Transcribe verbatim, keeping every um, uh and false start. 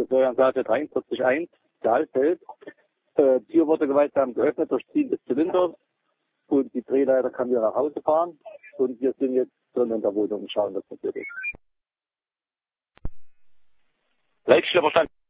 hier Säureanlage dreiundvierzig eins, Stahlfeld. Äh, Tür wurde gewaltsam geöffnet durch Ziehen des Zylinders und die Drehleiter kann wieder nach Hause fahren. Und wir sind jetzt drin in der Wohnung und schauen, was passiert ist. Leitstelle verstanden.